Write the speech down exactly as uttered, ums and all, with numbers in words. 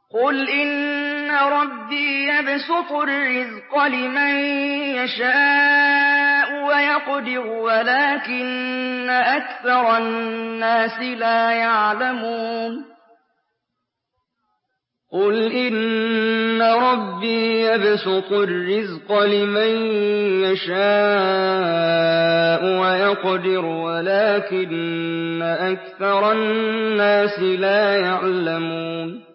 قُلْ إِنَّ رَبِّي يَبْسُطُ الرِّزْقَ لِمَن يَشَاءُ وَيَقْدِرُ وَلَٰكِنَّ أَكْثَرَ النَّاسِ لَا يَعْلَمُونَ قُلْ إِنَّ رَبِّي يَبْسُطُ الرِّزْقَ لِمَن يَشَاءُ وَيَقْدِرُ وَلَٰكِنَّ أَكْثَرَ النَّاسِ لَا يَعْلَمُونَ